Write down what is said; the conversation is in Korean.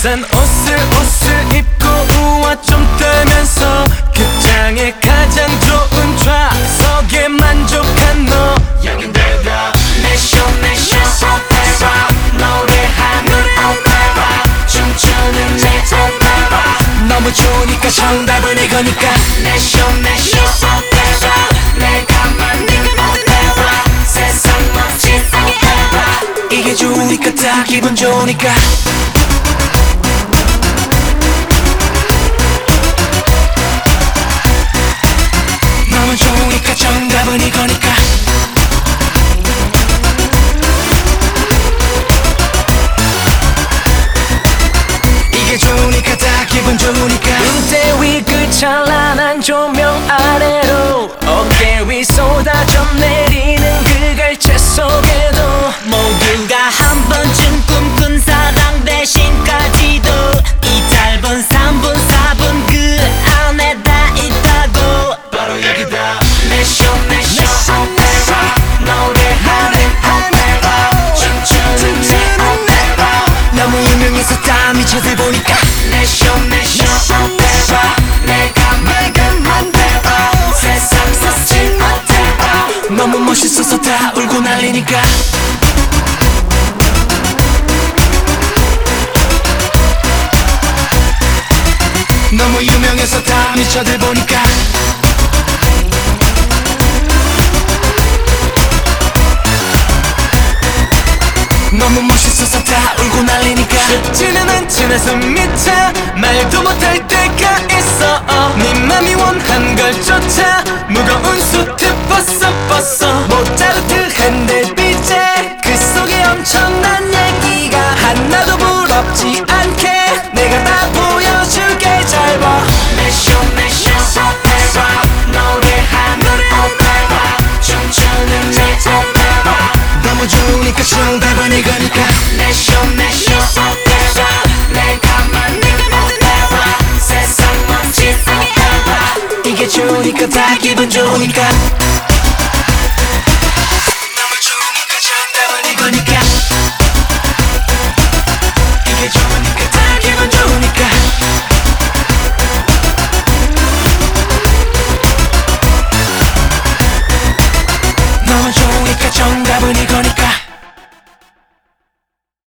싼 옷을 입고 우와 좀 떨면서 극장의 가장 좋은 좌석에 만족한 너. 여긴 대박 내쇼 오페라 노래하는 오페라 춤추는 내 오페라 너무 좋으니까 정답은 이거니까 내쇼 오페라 내가 만든 오페라 세상 멋진 오페라 이게 좋으니까 다 기분 좋으니까 너무 좋으니까 정답은 이거니까 이게 좋으니까 다 기분 좋으니까 무대 위 그 찬란한 조명 아래로 어깨 위 쏟아져 내리는 그 갈채 속에도 모두가 한 번쯤 꿈꾼 사랑 대신까지도 이 짧은 3분 4분 그 안에 다 있다고 바로 여기다 내쇼 오페라 노래하는 오페라 춤추는 내 오페라 너무 유명해서 다 미쳐들보니까 내쇼 오페라 내가 만든 오페라 세상 멋진 오페라 너무 멋있어서 다 울고 난리니까 너무 유명해서 다 미쳐들보니까 너무 멋있어서 다 울고 난리니까 쉽지는 않지만 숨미쳐 말도 못할 때가 있어 네 맘이 원한 걸 쫓아 무거운 수트 벗어 모차르트 핸들비제 그 속에 엄청난 얘기가 하나도 부럽지 않게 내가 다 보여줄게 잘 봐 내쇼 오페라 노래하는 오페라 춤추는 내 오페라 너무 좋으니까 정답은 이거니까 내쇼 오페라 내가 만든 오페라 세상 멋진 오페라 이게 좋으니까 다 기분 좋으니까